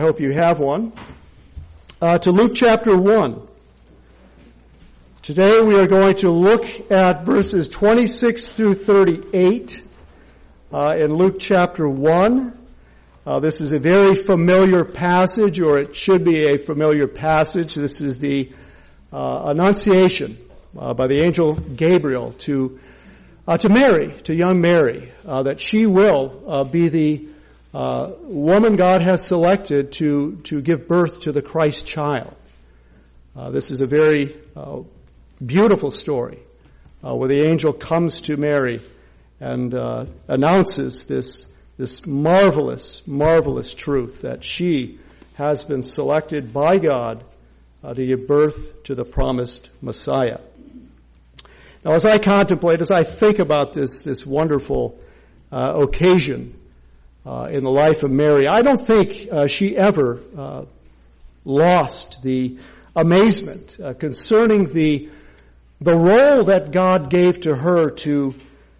I hope you have one. To Luke chapter 1. Today we are going to look at verses 26 through 38 in Luke chapter 1. This is a very familiar passage, or it should be a familiar passage. This is the Annunciation by the angel Gabriel to Mary, to young Mary, that she will be the woman God has selected to give birth to the Christ child. This is a very beautiful story where the angel comes to Mary and announces this marvelous truth that she has been selected by God to give birth to the promised Messiah. Now, as I think about this wonderful occasion in the life of Mary, I don't think she ever lost the amazement concerning the role that God gave to her to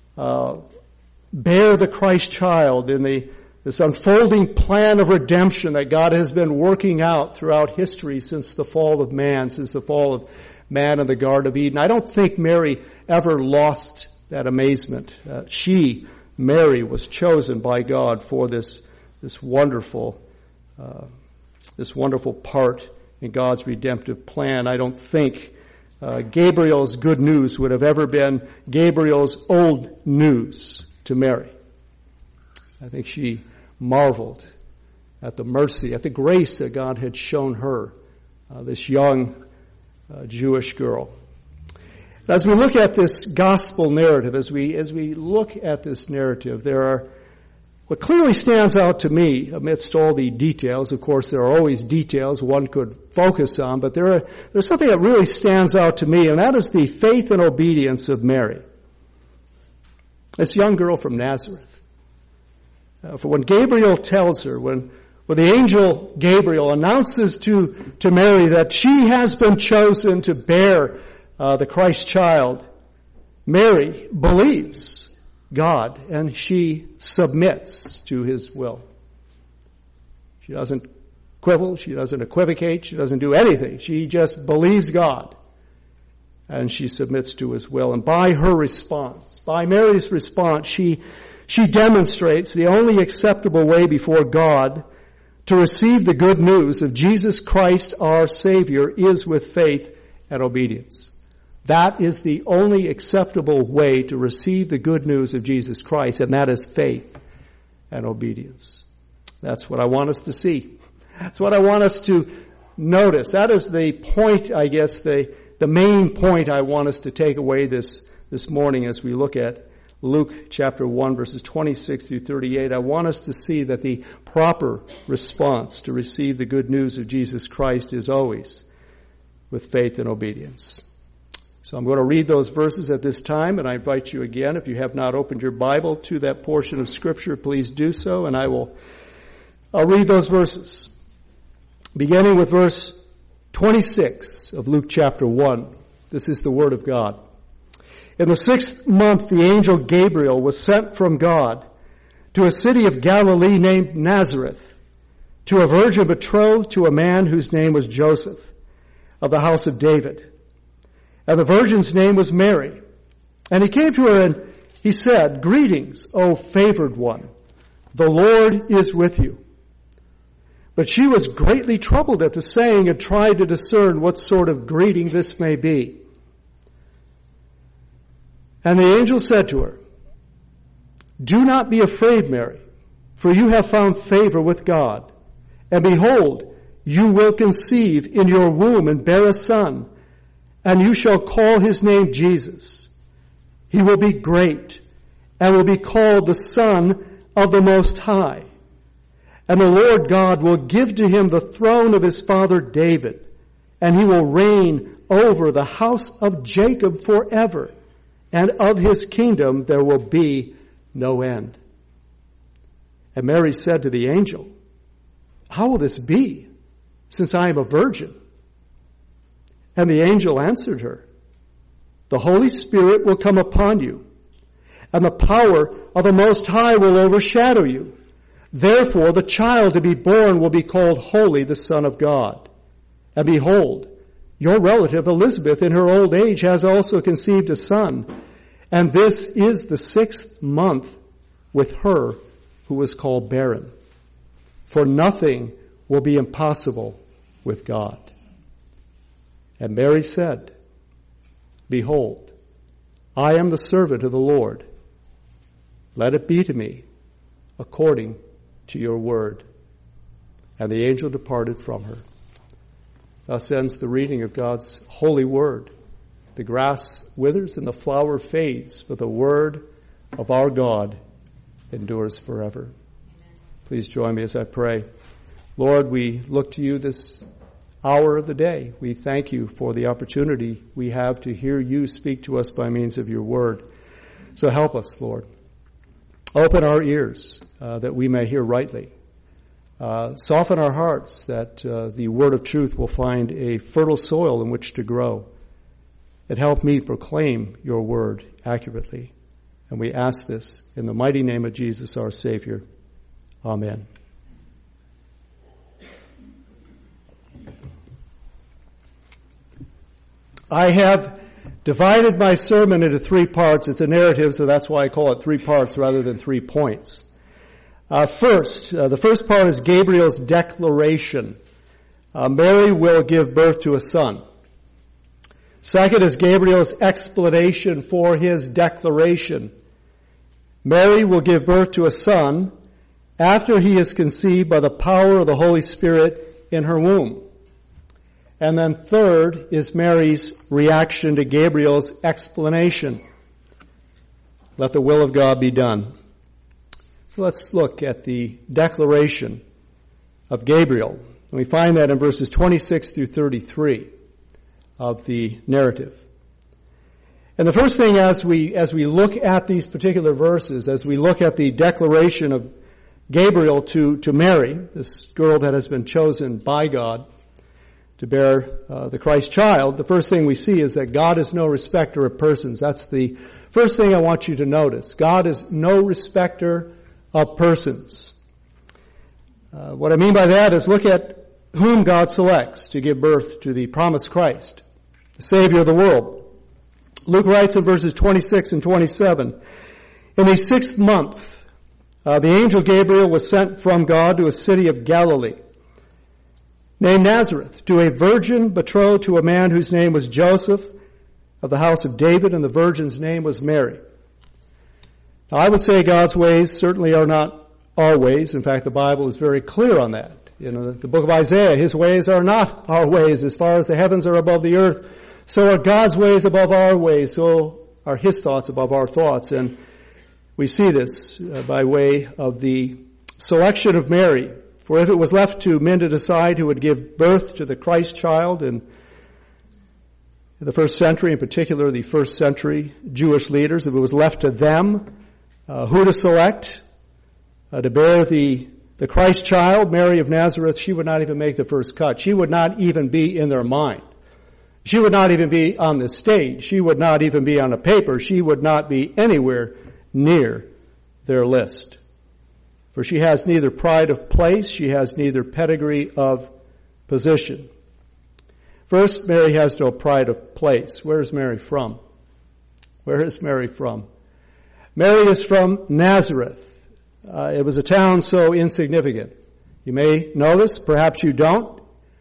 bear the Christ child in this unfolding plan of redemption that God has been working out throughout history since the fall of man, since the fall of man in the Garden of Eden. I don't think Mary ever lost that amazement. Mary was chosen by God for this wonderful part in God's redemptive plan. I don't think Gabriel's good news would have ever been Gabriel's old news to Mary. I think she marveled at the mercy, at the grace that God had shown her, this young Jewish girl. As we look at this gospel narrative, as we look at this narrative, what clearly stands out to me amidst all the details. Of course, there are always details one could focus on, but there's something that really stands out to me, and that is the faith and obedience of Mary, this young girl from Nazareth. For when Gabriel tells her, when the angel Gabriel announces to Mary that she has been chosen to bear the Christ child, Mary believes God and she submits to His will. She doesn't quibble, she doesn't equivocate, she doesn't do anything. She just believes God and she submits to His will. And by her response, by Mary's response, she demonstrates the only acceptable way before God to receive the good news of Jesus Christ our Savior is with faith and obedience. That is the only acceptable way to receive the good news of Jesus Christ, and that is faith and obedience. That's what I want us to see. That's what I want us to notice. That is the point, I guess, the main point I want us to take away this morning as we look at Luke chapter 1, verses 26 through 38. I want us to see that the proper response to receive the good news of Jesus Christ is always with faith and obedience. So I'm going to read those verses at this time, and I invite you again, if you have not opened your Bible to that portion of Scripture, please do so, and I'll read those verses. Beginning with verse 26 of Luke chapter 1. This is the Word of God. In the 6th month, the angel Gabriel was sent from God to a city of Galilee named Nazareth, to a virgin betrothed to a man whose name was Joseph, of the house of David. And the virgin's name was Mary. And he came to her and he said, "Greetings, O favored one. The Lord is with you." But she was greatly troubled at the saying and tried to discern what sort of greeting this may be. And the angel said to her, "Do not be afraid, Mary, for you have found favor with God. And behold, you will conceive in your womb and bear a son, and you shall call his name Jesus. He will be great and will be called the Son of the Most High. And the Lord God will give to him the throne of his father David, and he will reign over the house of Jacob forever, and of his kingdom there will be no end." And Mary said to the angel, "How will this be, since I am a virgin?" And the angel answered her, "The Holy Spirit will come upon you, and the power of the Most High will overshadow you. Therefore, the child to be born will be called Holy, the Son of God. And behold, your relative Elizabeth in her old age has also conceived a son. And this is the 6th month with her who was called barren. For nothing will be impossible with God. And Mary said, Behold, I am the servant of the Lord. Let it be to me according to your word. And the angel departed from her. Thus ends the reading of God's holy word. The grass withers and the flower fades, but the word of our God endures forever. Please join me as I pray. Lord, we look to you this hour of the day. We thank you for the opportunity we have to hear you speak to us by means of your word. So help us, Lord. Open our ears that we may hear rightly. Soften our hearts that the word of truth will find a fertile soil in which to grow. And help me proclaim your word accurately. And we ask this in the mighty name of Jesus, our Savior. Amen. I have divided my sermon into 3 parts. It's a narrative, so that's why I call it 3 parts rather than 3 points. The first part is Gabriel's declaration. Mary will give birth to a son. Second is Gabriel's explanation for his declaration. Mary will give birth to a son after he is conceived by the power of the Holy Spirit in her womb. And then third is Mary's reaction to Gabriel's explanation. Let the will of God be done. So let's look at the declaration of Gabriel. And we find that in verses 26 through 33 of the narrative. And the first thing as we look at these particular verses, as we look at the declaration of Gabriel to Mary, this girl that has been chosen by God to bear the Christ child, the first thing we see is that God is no respecter of persons. That's the first thing I want you to notice. God is no respecter of persons. What I mean by that is look at whom God selects to give birth to the promised Christ, the Savior of the world. Luke writes in verses 26 and 27, in the 6th month, the angel Gabriel was sent from God to a city of Galilee, named Nazareth, to a virgin betrothed to a man whose name was Joseph, of the house of David, and the virgin's name was Mary. Now, I would say God's ways certainly are not our ways. In fact, the Bible is very clear on that. You know, the book of Isaiah, his ways are not our ways. As far as the heavens are above the earth, so are God's ways above our ways. So are his thoughts above our thoughts. And we see this by way of the selection of Mary. For if it was left to men to decide who would give birth to the Christ child in the first century, in particular the first century Jewish leaders, if it was left to them who to select to bear the Christ child, Mary of Nazareth, she would not even make the first cut. She would not even be in their mind. She would not even be on the stage. She would not even be on a paper. She would not be anywhere near their list. For she has neither pride of place, she has neither pedigree of position. First, Mary has no pride of place. Where is Mary from? Where is Mary from? Mary is from Nazareth. It was a town so insignificant. You may know this, perhaps you don't.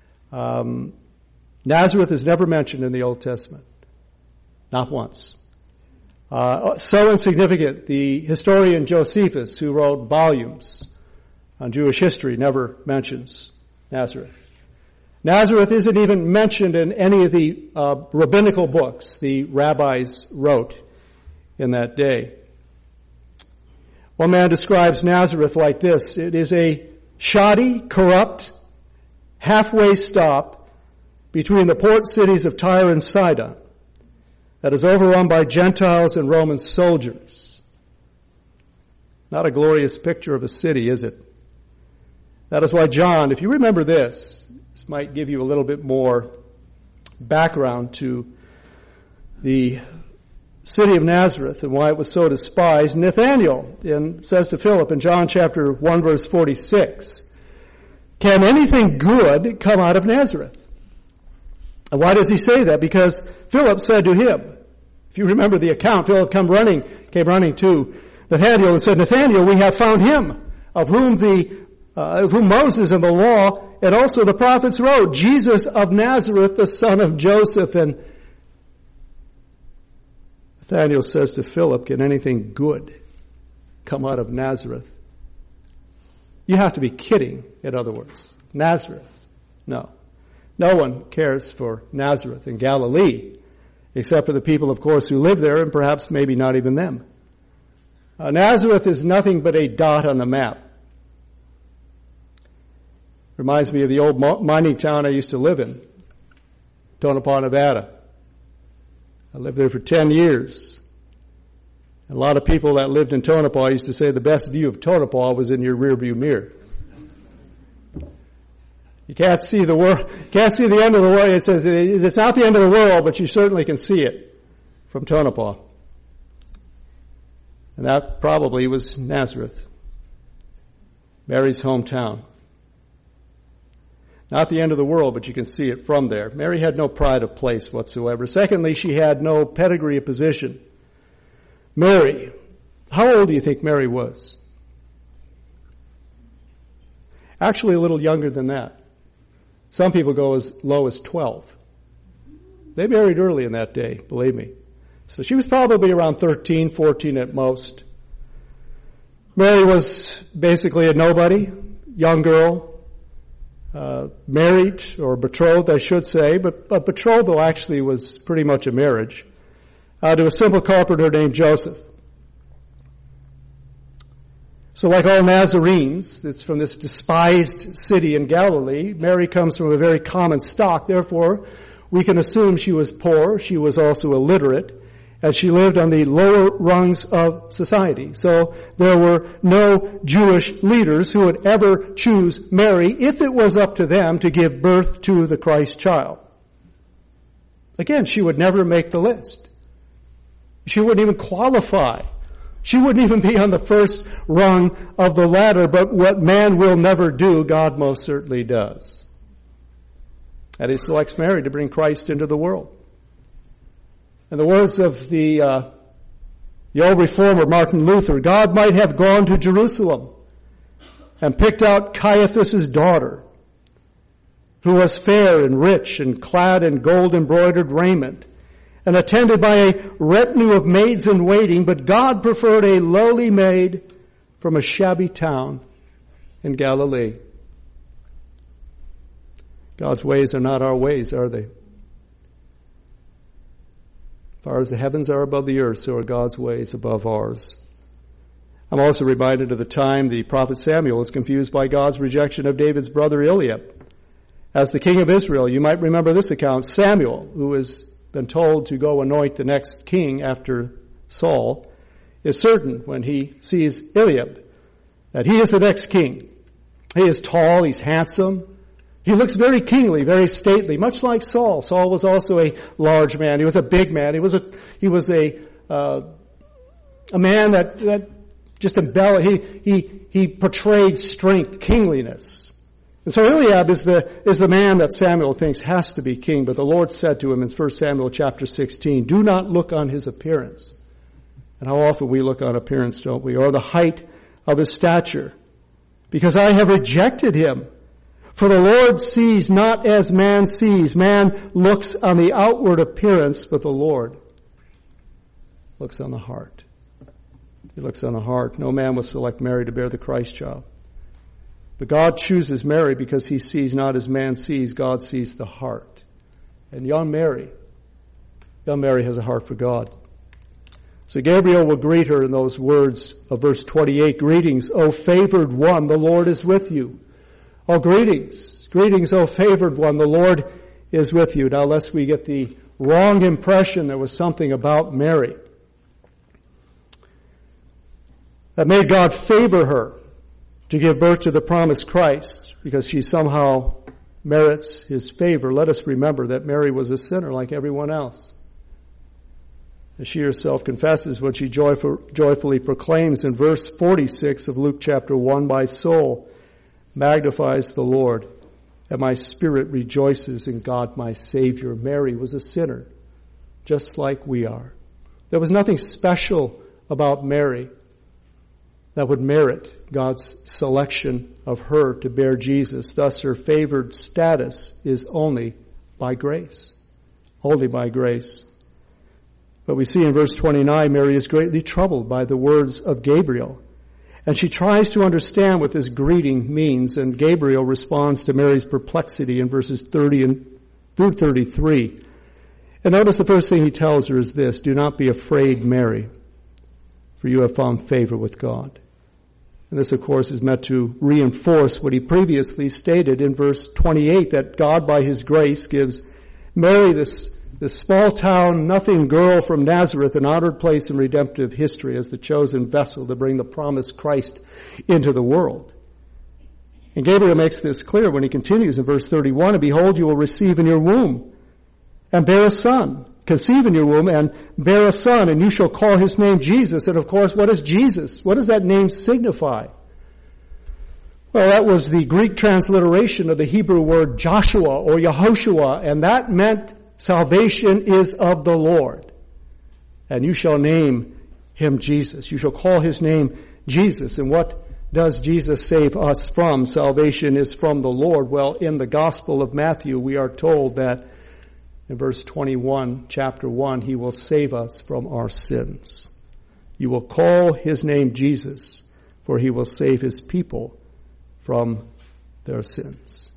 Nazareth is never mentioned in the Old Testament. Not once. So insignificant, the historian Josephus, who wrote volumes on Jewish history, never mentions Nazareth. Nazareth isn't even mentioned in any of the rabbinical books the rabbis wrote in that day. One man describes Nazareth like this: it is a shoddy, corrupt, halfway stop between the port cities of Tyre and Sidon that is overrun by Gentiles and Roman soldiers. Not a glorious picture of a city, is it? That is why John, if you remember this might give you a little bit more background to the city of Nazareth and why it was so despised, Nathanael says to Philip in John chapter 1 verse 46, can anything good come out of Nazareth? And why does he say that? Because Philip said to him, if you remember the account, Philip came running to Nathanael and said, Nathanael, we have found him of whom Moses and the law and also the prophets wrote, Jesus of Nazareth, the son of Joseph. And Nathanael says to Philip, can anything good come out of Nazareth? You have to be kidding, in other words. Nazareth. No. No one cares for Nazareth in Galilee, except for the people, of course, who live there, and perhaps maybe not even them. Nazareth is nothing but a dot on the map. Reminds me of the old mining town I used to live in, Tonopah, Nevada. I lived there for 10 years. And a lot of people that lived in Tonopah used to say the best view of Tonopah was in your rearview mirror. You can't see the world, can't see the end of the world. It says it's not the end of the world, but you certainly can see it from Tonopah. And that probably was Nazareth, Mary's hometown. Not the end of the world, but you can see it from there. Mary had no pride of place whatsoever. Secondly, she had no pedigree of position. Mary, how old do you think Mary was? Actually, a little younger than that. Some people go as low as 12. They married early in that day, believe me. So she was probably around 13, 14 at most. Mary was basically a nobody, young girl, married, or betrothed, I should say, but betrothal actually was pretty much a marriage, to a simple carpenter named Joseph. So like all Nazarenes, it's from this despised city in Galilee, Mary comes from a very common stock. Therefore, we can assume she was poor, she was also illiterate, and she lived on the lower rungs of society. So there were no Jewish leaders who would ever choose Mary if it was up to them to give birth to the Christ child. Again, she would never make the list. She wouldn't even qualify. She wouldn't even be on the first rung of the ladder, but what man will never do, God most certainly does. And he selects Mary to bring Christ into the world. In the words of the old reformer Martin Luther, God might have gone to Jerusalem and picked out Caiaphas' daughter, who was fair and rich and clad in gold-embroidered raiment, and attended by a retinue of maids in waiting, but God preferred a lowly maid from a shabby town in Galilee. God's ways are not our ways, are they? As far as the heavens are above the earth, so are God's ways above ours. I'm also reminded of the time the prophet Samuel was confused by God's rejection of David's brother Eliab as the king of Israel. You might remember this account. Samuel, who has been told to go anoint the next king after Saul, is certain when he sees Eliab that he is the next king. He is tall, he's handsome. He looks very kingly, very stately, much like Saul. Saul was also a large man. He was a big man. He was a man that just embellished. He portrayed strength, kingliness. And so Eliab is the man that Samuel thinks has to be king. But the Lord said to him in 1 Samuel chapter 16, do not look on his appearance. And how often we look on appearance, don't we? Or the height of his stature. Because I have rejected him. For the Lord sees not as man sees. Man looks on the outward appearance, but the Lord looks on the heart. He looks on the heart. No man will select Mary to bear the Christ child. But God chooses Mary because he sees not as man sees. God sees the heart. And young Mary has a heart for God. So Gabriel will greet her in those words of verse 28. Greetings, O favored one, the Lord is with you. Oh, greetings. Greetings, O favored one. The Lord is with you. Now, lest we get the wrong impression there was something about Mary that made God favor her to give birth to the promised Christ because she somehow merits his favor. Let us remember that Mary was a sinner like everyone else. As she herself confesses when she joyfully proclaims in verse 46 of Luke chapter 1, "My soul magnifies the Lord, and my spirit rejoices in God my Savior." Mary was a sinner, just like we are. There was nothing special about Mary that would merit God's selection of her to bear Jesus. Thus, her favored status is only by grace. Only by grace. But we see in verse 29, Mary is greatly troubled by the words of Gabriel. And she tries to understand what this greeting means, and Gabriel responds to Mary's perplexity in verses 30 through 33. And notice the first thing he tells her is this: "Do not be afraid, Mary, for you have found favor with God." And this, of course, is meant to reinforce what he previously stated in verse 28, that God, by his grace, gives Mary, this small town, nothing girl from Nazareth, an honored place in redemptive history as the chosen vessel to bring the promised Christ into the world. And Gabriel makes this clear when he continues in verse 31, "And behold, you will receive in your womb and bear a son, conceive in your womb and bear a son, and you shall call his name Jesus." And of course, what is Jesus? What does that name signify? Well, that was the Greek transliteration of the Hebrew word Joshua or Yehoshua, and that meant salvation is of the Lord. And you shall name him Jesus. You shall call his name Jesus. And what does Jesus save us from? Salvation is from the Lord. Well, in the Gospel of Matthew, we are told that in verse 21, chapter 1, he will save us from our sins. You will call his name Jesus, for he will save his people from their sins.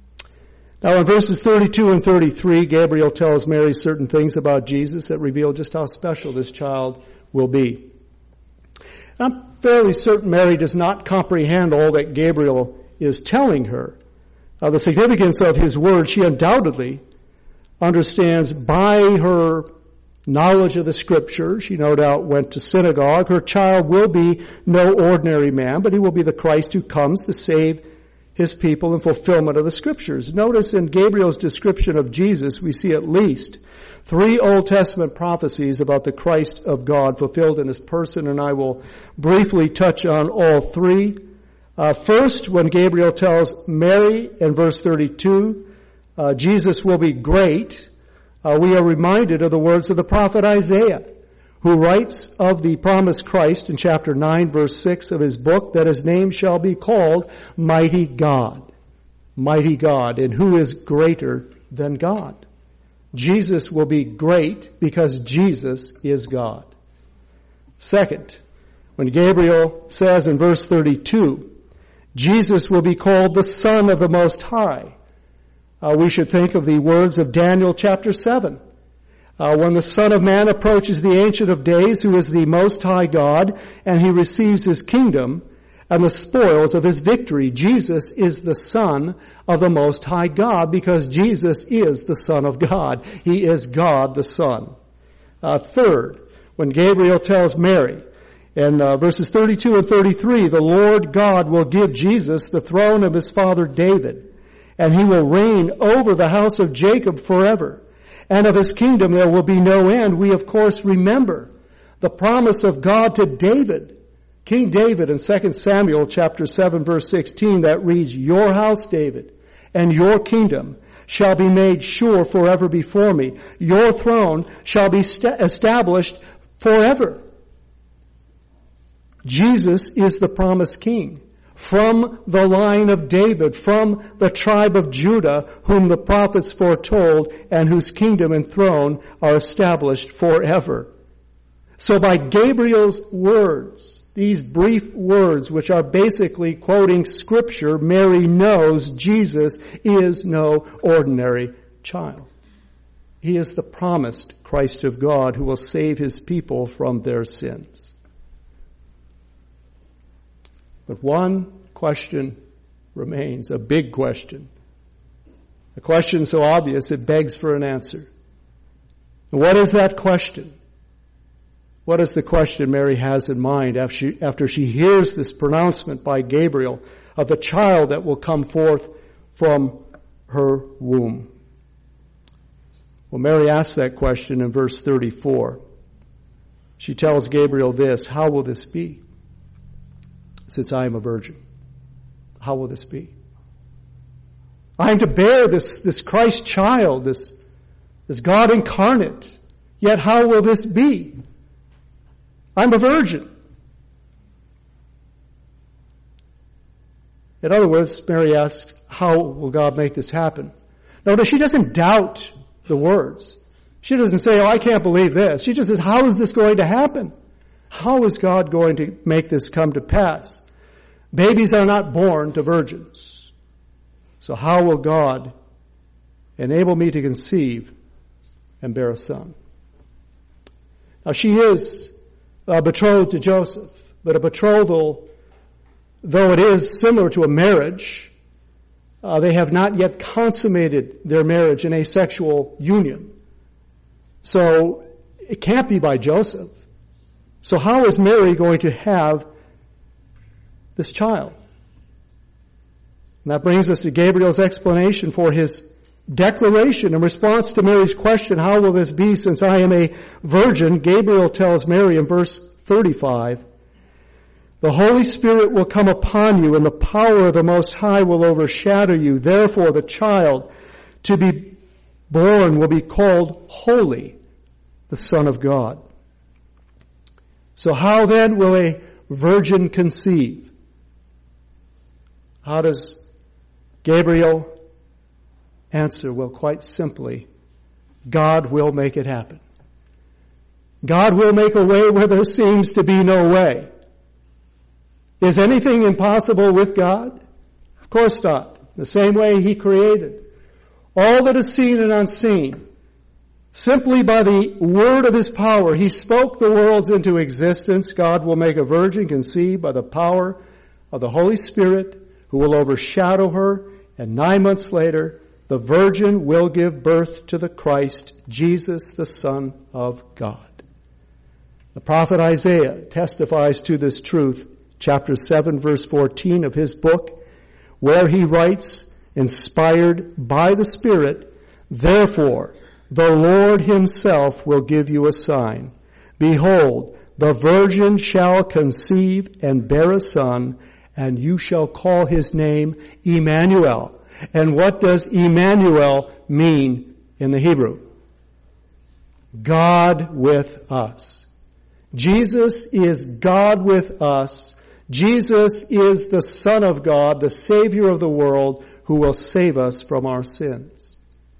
Now in verses 32 and 33, Gabriel tells Mary certain things about Jesus that reveal just how special this child will be. I'm fairly certain Mary does not comprehend all that Gabriel is telling her. The significance of his word, she undoubtedly understands by her knowledge of the Scripture. She no doubt went to synagogue. Her child will be no ordinary man, but he will be the Christ who comes to save his people in fulfillment of the Scriptures. Notice in Gabriel's description of Jesus, we see at least 3 Old Testament prophecies about the Christ of God fulfilled in his person, and I will briefly touch on all 3. First, when Gabriel tells Mary in verse 32, Jesus will be great, we are reminded of the words of the prophet Isaiah, who writes of the promised Christ in chapter 9, verse 6 of his book, that his name shall be called Mighty God. Mighty God. And who is greater than God? Jesus will be great because Jesus is God. Second, when Gabriel says in verse 32, Jesus will be called the Son of the Most High, we should think of the words of Daniel chapter 7. When the Son of Man approaches the Ancient of Days, who is the Most High God, and he receives his kingdom and the spoils of his victory. Jesus is the Son of the Most High God because Jesus is the Son of God. He is God the Son. Third, when Gabriel tells Mary in verses 32 and 33, the Lord God will give Jesus the throne of his father David, and he will reign over the house of Jacob forever. And of his kingdom there will be no end. We, of course, remember the promise of God to David, King David, in 2 Samuel chapter 7, verse 16, that reads, "Your house, David, and your kingdom shall be made sure forever before me. Your throne shall be established forever." Jesus is the promised king, from the line of David, from the tribe of Judah, whom the prophets foretold, and whose kingdom and throne are established forever. So by Gabriel's words, these brief words, which are basically quoting Scripture, Mary knows Jesus is no ordinary child. He is the promised Christ of God who will save his people from their sins. But one question remains, a big question. A question so obvious it begs for an answer. And what is that question? What is the question Mary has in mind after she hears this pronouncement by Gabriel of the child that will come forth from her womb? Well, Mary asks that question in verse 34. She tells Gabriel this, how will this be? Since I am a virgin. How will this be? I am to bear this Christ child, this God incarnate. Yet how will this be? I'm a virgin. In other words, Mary asks, how will God make this happen? Notice she doesn't doubt the words. She doesn't say, I can't believe this. She just says, how is this going to happen? How is God going to make this come to pass? Babies are not born to virgins. So how will God enable me to conceive and bear a son? Now she is betrothed to Joseph, but a betrothal, though it is similar to a marriage, they have not yet consummated their marriage in a sexual union. So it can't be by Joseph. So how is Mary going to have this child? And that brings us to Gabriel's explanation for his declaration in response to Mary's question, how will this be since I am a virgin? Gabriel tells Mary in verse 35, the Holy Spirit will come upon you and the power of the Most High will overshadow you. Therefore the child to be born will be called Holy, the Son of God. So how then will a virgin conceive? How does Gabriel answer? Well, quite simply, God will make it happen. God will make a way where there seems to be no way. Is anything impossible with God? Of course not. The same way He created all that is seen and unseen. Simply by the word of His power, He spoke the worlds into existence. God will make a virgin conceive by the power of the Holy Spirit, who will overshadow her, and 9 months later, the virgin will give birth to the Christ, Jesus, the Son of God. The prophet Isaiah testifies to this truth, chapter 7, verse 14 of his book, where he writes, inspired by the Spirit, therefore, the Lord Himself will give you a sign. Behold, the virgin shall conceive and bear a son, and you shall call his name Emmanuel. And what does Emmanuel mean in the Hebrew? God with us. Jesus is God with us. Jesus is the Son of God, the Savior of the world, who will save us from our sins.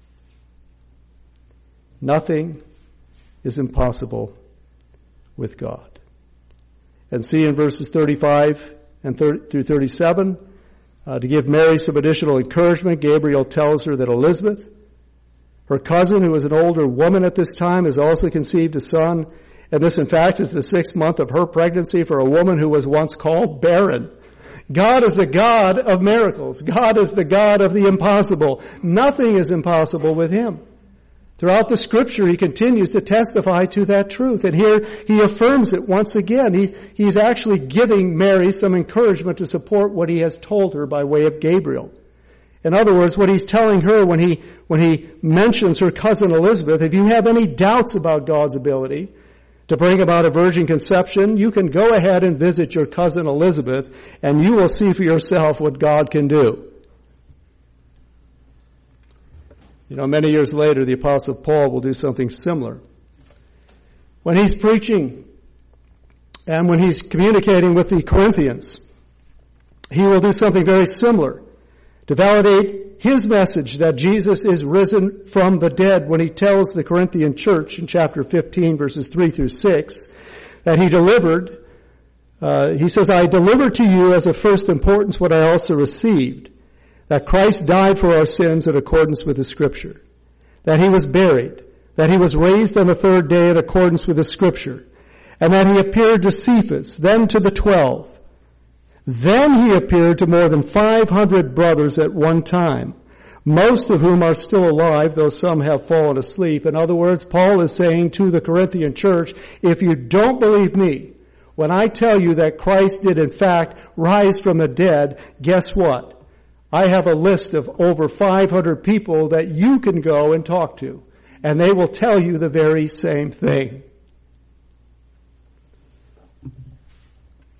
Nothing is impossible with God. And see in verses 35 and through 37, to give Mary some additional encouragement, Gabriel tells her that Elizabeth, her cousin, who is an older woman at this time, has also conceived a son. And this, in fact, is the 6th month of her pregnancy for a woman who was once called barren. God is the God of miracles. God is the God of the impossible. Nothing is impossible with Him. Throughout the Scripture, He continues to testify to that truth. And here He affirms it once again. He's actually giving Mary some encouragement to support what He has told her by way of Gabriel. In other words, what He's telling her when he mentions her cousin Elizabeth, if you have any doubts about God's ability to bring about a virgin conception, you can go ahead and visit your cousin Elizabeth, and you will see for yourself what God can do. You know, many years later, the Apostle Paul will do something similar. When he's preaching and when he's communicating with the Corinthians, he will do something very similar to validate his message that Jesus is risen from the dead when he tells the Corinthian church in chapter 15, verses 3 through 6, that he delivered, he says, I delivered to you as of first importance what I also received, that Christ died for our sins in accordance with the Scripture, that He was buried, that He was raised on the 3rd day in accordance with the Scripture, and that He appeared to Cephas, then to the 12. Then He appeared to more than 500 brothers at one time, most of whom are still alive, though some have fallen asleep. In other words, Paul is saying to the Corinthian church, if you don't believe me, when I tell you that Christ did in fact rise from the dead, guess what? I have a list of over 500 people that you can go and talk to, and they will tell you the very same thing.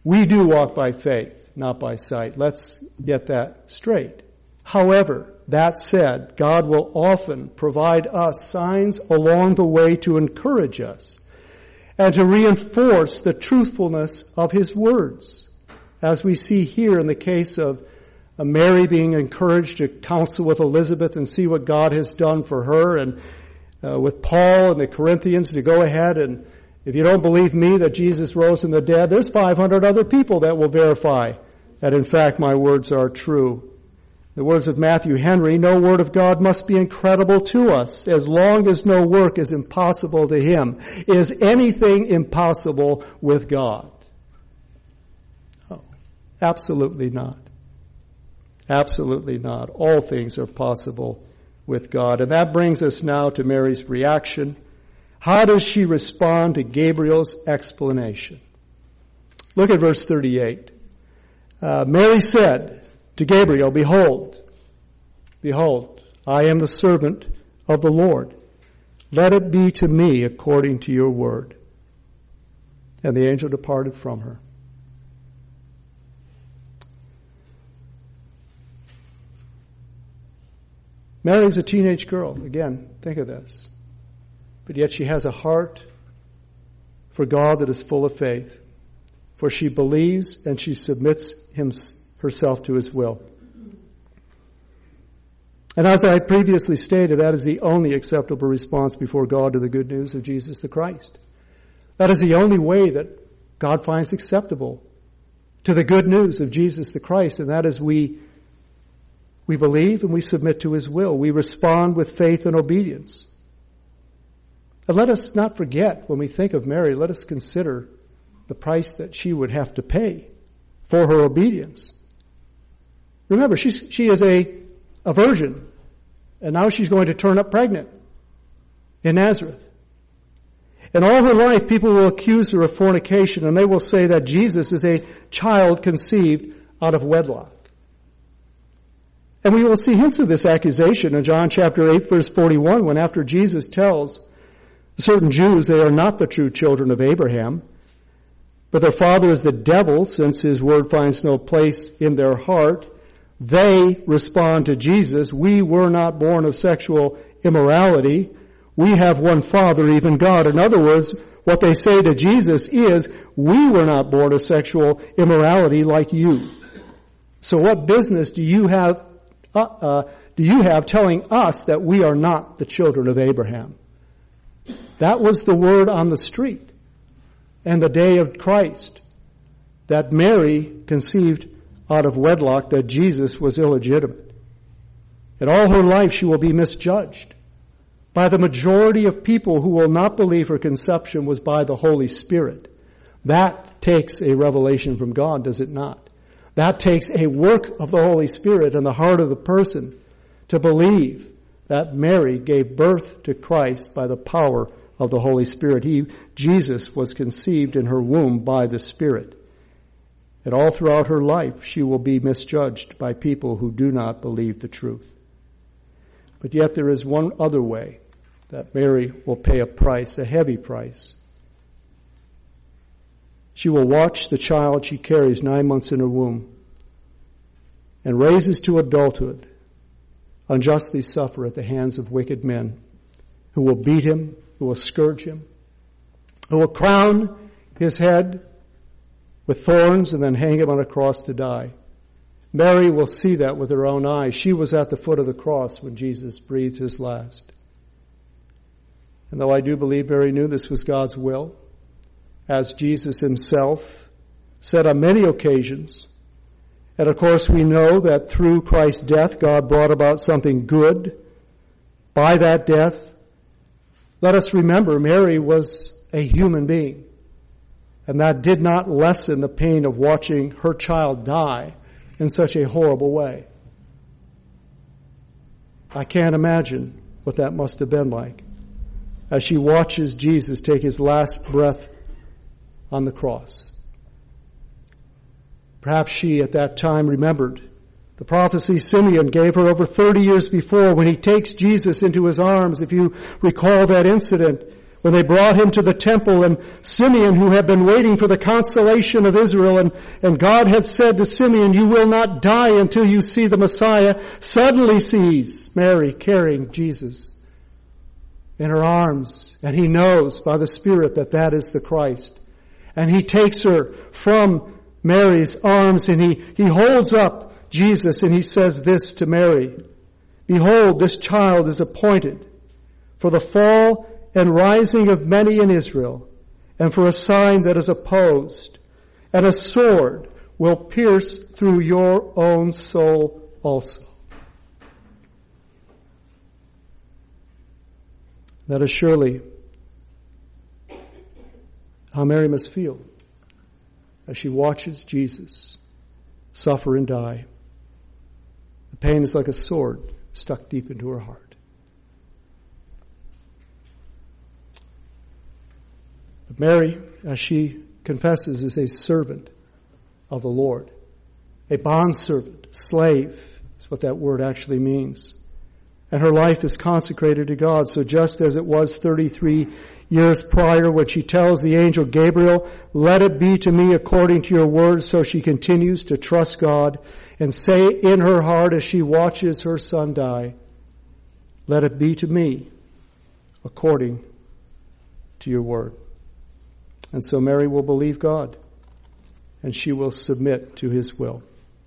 We do walk by faith, not by sight. Let's get that straight. However, that said, God will often provide us signs along the way to encourage us and to reinforce the truthfulness of His words. As we see here in the case of Mary being encouraged to counsel with Elizabeth and see what God has done for her, and with Paul and the Corinthians to go ahead and, if you don't believe me that Jesus rose from the dead, there's 500 other people that will verify that in fact my words are true. The words of Matthew Henry, no word of God must be incredible to us as long as no work is impossible to Him. Is anything impossible with God? Oh, absolutely not. Absolutely not. All things are possible with God. And that brings us now to Mary's reaction. How does she respond to Gabriel's explanation? Look at verse 38. Mary said to Gabriel, Behold, I am the servant of the Lord. Let it be to me according to your word. And the angel departed from her. Mary's a teenage girl. Again, think of this. But yet she has a heart for God that is full of faith. For she believes and she submits herself to His will. And as I previously stated, that is the only acceptable response before God to the good news of Jesus the Christ. That is the only way that God finds acceptable to the good news of Jesus the Christ, and that is we believe and we submit to His will. We respond with faith and obedience. And let us not forget, when we think of Mary, let us consider the price that she would have to pay for her obedience. Remember, she is a virgin, and now she's going to turn up pregnant in Nazareth. And all her life, people will accuse her of fornication, and they will say that Jesus is a child conceived out of wedlock. And we will see hints of this accusation in John chapter 8, verse 41, when after Jesus tells certain Jews they are not the true children of Abraham, but their father is the devil, since his word finds no place in their heart, they respond to Jesus, we were not born of sexual immorality. We have one Father, even God. In other words, what they say to Jesus is, we were not born of sexual immorality like you. So what business do you have telling us that we are not the children of Abraham? That was the word on the street and the day of Christ, that Mary conceived out of wedlock, that Jesus was illegitimate. And all her life she will be misjudged by the majority of people who will not believe her conception was by the Holy Spirit. That takes a revelation from God, does it not? That takes a work of the Holy Spirit in the heart of the person to believe that Mary gave birth to Christ by the power of the Holy Spirit. Jesus was conceived in her womb by the Spirit. And all throughout her life, she will be misjudged by people who do not believe the truth. But yet there is one other way that Mary will pay a price, a heavy price. She will watch the child she carries 9 months in her womb and raises to adulthood unjustly suffer at the hands of wicked men who will beat him, who will scourge him, who will crown his head with thorns and then hang him on a cross to die. Mary will see that with her own eyes. She was at the foot of the cross when Jesus breathed his last. And though I do believe Mary knew this was God's will, as Jesus himself said on many occasions, and of course we know that through Christ's death, God brought about something good by that death. Let us remember Mary was a human being. And that did not lessen the pain of watching her child die in such a horrible way. I can't imagine what that must have been like as she watches Jesus take his last breath on the cross. Perhaps she at that time remembered the prophecy Simeon gave her over 30 years before when he takes Jesus into his arms. If you recall that incident, when they brought him to the temple, and Simeon, who had been waiting for the consolation of Israel, and God had said to Simeon, you will not die until you see the Messiah, suddenly sees Mary carrying Jesus in her arms, and he knows by the Spirit that that is the Christ. And he takes her from Mary's arms, and he holds up Jesus, and he says this to Mary, behold, this child is appointed for the fall and rising of many in Israel, and for a sign that is opposed, and a sword will pierce through your own soul also. That is surely how Mary must feel as she watches Jesus suffer and die. The pain is like a sword stuck deep into her heart. But Mary, as she confesses, is a servant of the Lord. A bondservant, slave, is what that word actually means. And her life is consecrated to God. So just as it was 33 years prior when she tells the angel Gabriel, let it be to me according to your word, so she continues to trust God and say in her heart as she watches her son die, let it be to me according to your word. And so Mary will believe God, and she will submit to his will.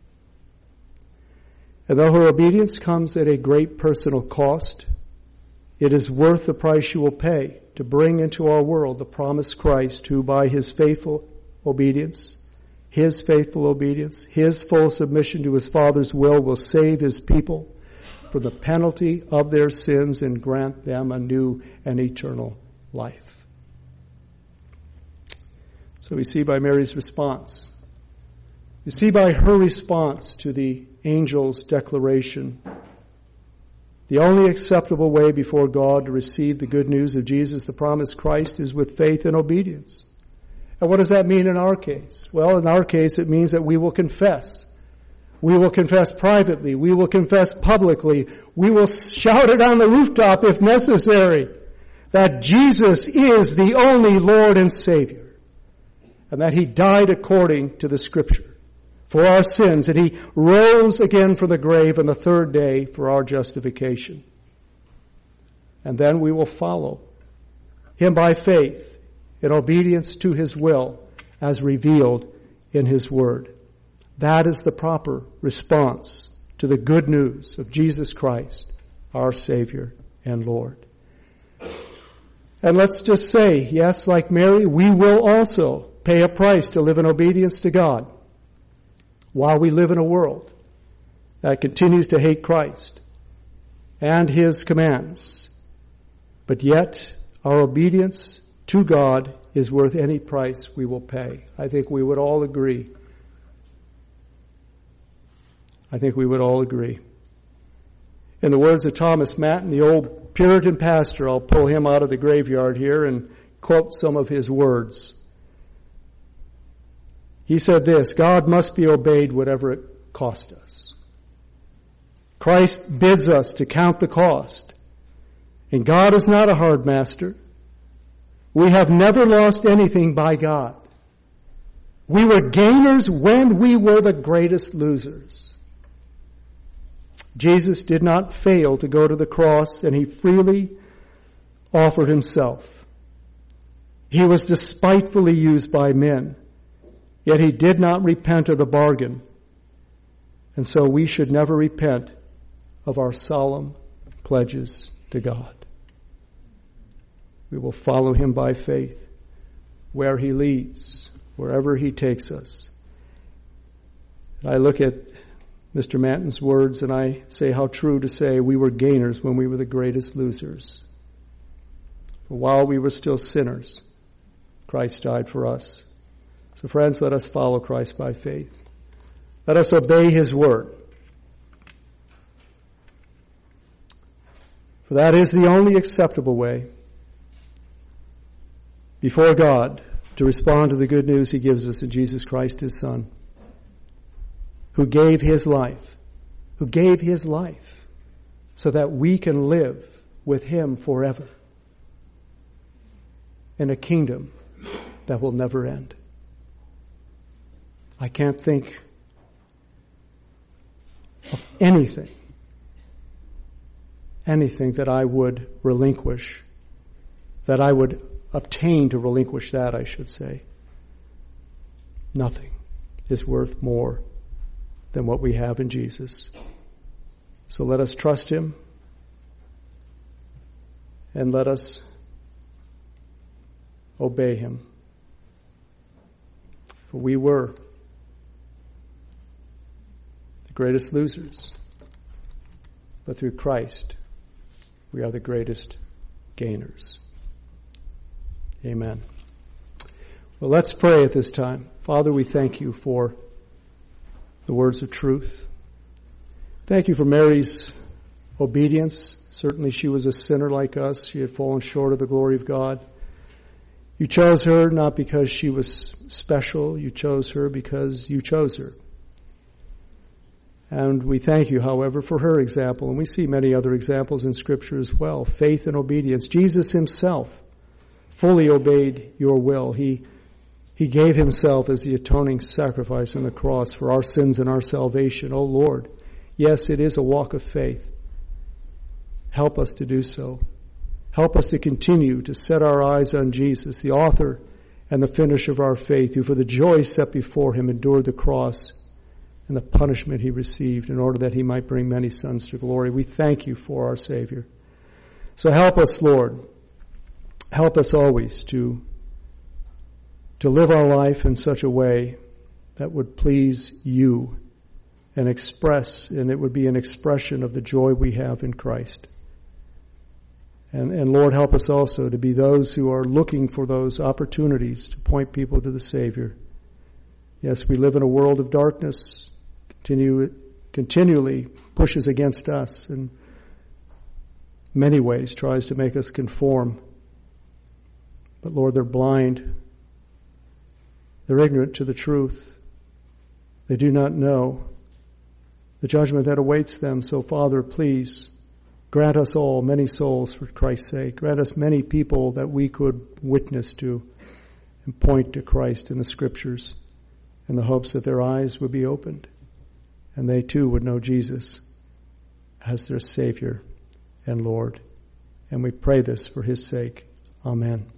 And though her obedience comes at a great personal cost, it is worth the price she will pay to bring into our world the promised Christ, who by his faithful obedience, his full submission to his Father's will save his people from the penalty of their sins and grant them a new and eternal life. So we see by Mary's response, you see by her response to the angel's declaration, the only acceptable way before God to receive the good news of Jesus, the promised Christ, is with faith and obedience. And what does that mean in our case? Well, in our case, it means that we will confess. We will confess privately. We will confess publicly. We will shout it on the rooftop if necessary, that Jesus is the only Lord and Savior, and that he died according to the Scripture for our sins, and he rose again from the grave on the third day for our justification. And then we will follow him by faith in obedience to his will as revealed in his word. That is the proper response to the good news of Jesus Christ, our Savior and Lord. And let's just say, yes, like Mary, we will also pay a price to live in obedience to God while we live in a world that continues to hate Christ and his commands. But yet, our obedience to God is worth any price we will pay. I think we would all agree. In the words of Thomas Matten, the old Puritan pastor, I'll pull him out of the graveyard here and quote some of his words. He said this, God must be obeyed whatever it cost us. Christ bids us to count the cost. And God is not a hard master. We have never lost anything by God. We were gainers when we were the greatest losers. Jesus did not fail to go to the cross, and he freely offered himself. He was despitefully used by men, yet he did not repent of the bargain. And so we should never repent of our solemn pledges to God. We will follow him by faith where he leads, wherever he takes us. And I look at Mr. Manton's words and I say how true to say we were gainers when we were the greatest losers. For while we were still sinners, Christ died for us. So friends, let us follow Christ by faith. Let us obey his word. For that is the only acceptable way before God to respond to the good news he gives us in Jesus Christ, his Son, who gave his life so that we can live with him forever. in a kingdom that will never end. I can't think of anything that I would relinquish, that I would obtain to relinquish that, I should say. Nothing is worth more than what we have in Jesus. So let us trust Him, and let us obey Him. For we were the greatest losers, but through Christ we are the greatest gainers. Amen. Well, let's pray at this time. Father, we thank you for the words of truth. Thank you for Mary's obedience. Certainly she was a sinner like us. She had fallen short of the glory of God. You chose her not because she was special. You chose her because you chose her. And we thank you, however, for her example. And we see many other examples in Scripture as well. Faith and obedience. Jesus himself fully obeyed your will. He gave himself as the atoning sacrifice on the cross for our sins and our salvation. Oh Lord, yes, it is a walk of faith. Help us to do so. Help us to continue to set our eyes on Jesus, the author and the finisher of our faith, who for the joy set before him endured the cross and the punishment he received in order that he might bring many sons to glory. We thank you for our Savior. So help us, Lord. Help us always to live our life in such a way that would please you and it would be an expression of the joy we have in Christ. And Lord, help us also to be those who are looking for those opportunities to point people to the Savior. Yes, we live in a world of darkness, continually pushes against us and many ways tries to make us conform. But Lord, they're blind. They're ignorant to the truth. They do not know the judgment that awaits them. So Father, please grant us all many souls for Christ's sake. Grant us many people that we could witness to and point to Christ in the Scriptures in the hopes that their eyes would be opened and they too would know Jesus as their Savior and Lord. And we pray this for his sake. Amen.